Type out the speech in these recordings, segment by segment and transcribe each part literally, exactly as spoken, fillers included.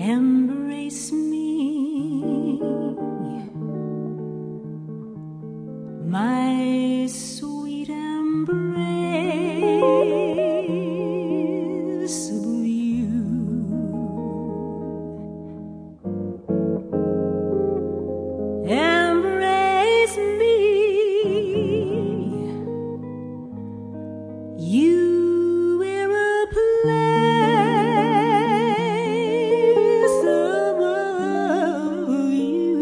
embrace me, my sweet embrace of you. Embrace me, you wear a place above you.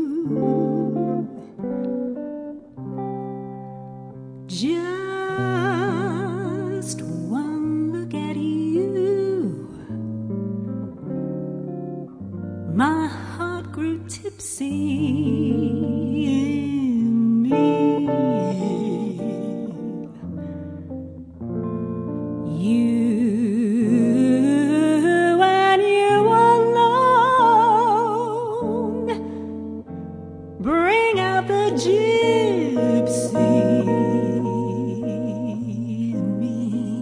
Just one look at you, my heart grew tipsy in me. You and you alone bring out the gypsy in me.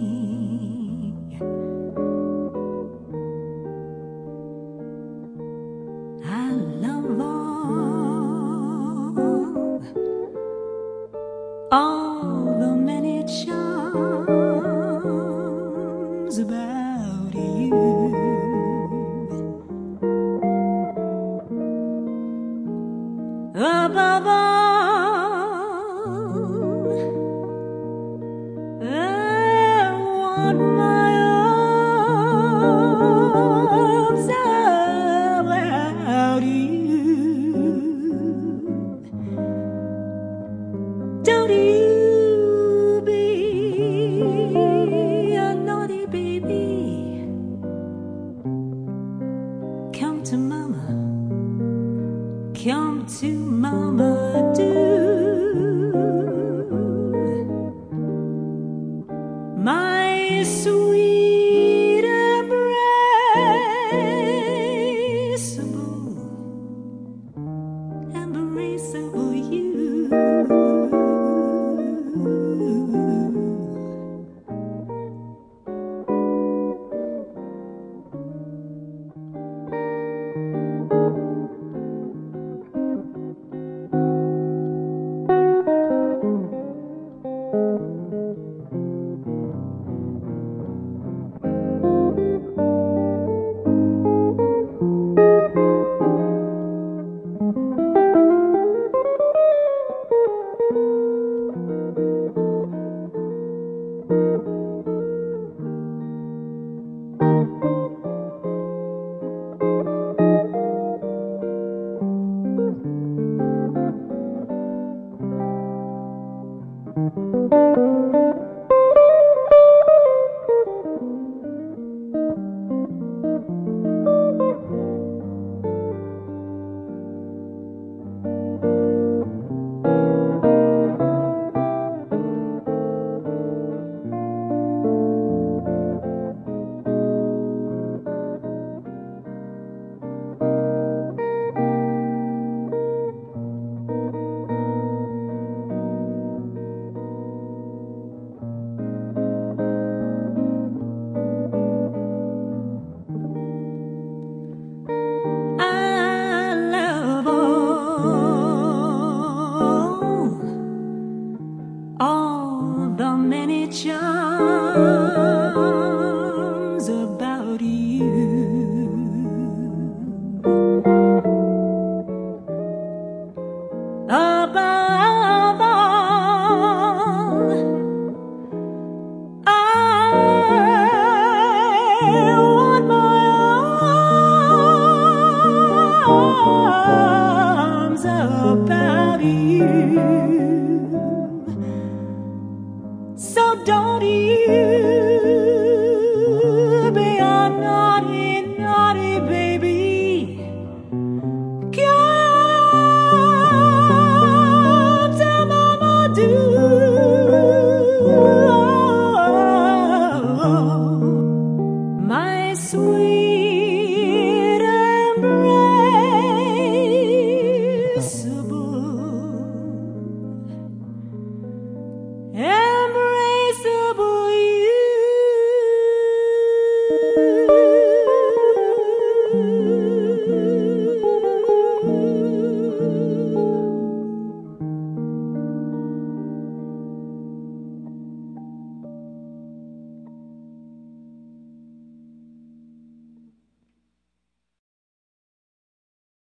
I love all, all the many charms about you. Above all, I want my arms about you. Don't you be a naughty baby. Come to mama, come to mama, do. My sweet embraceable, embraceable you. Charms about you. Above all, I want my arms about you. So don't you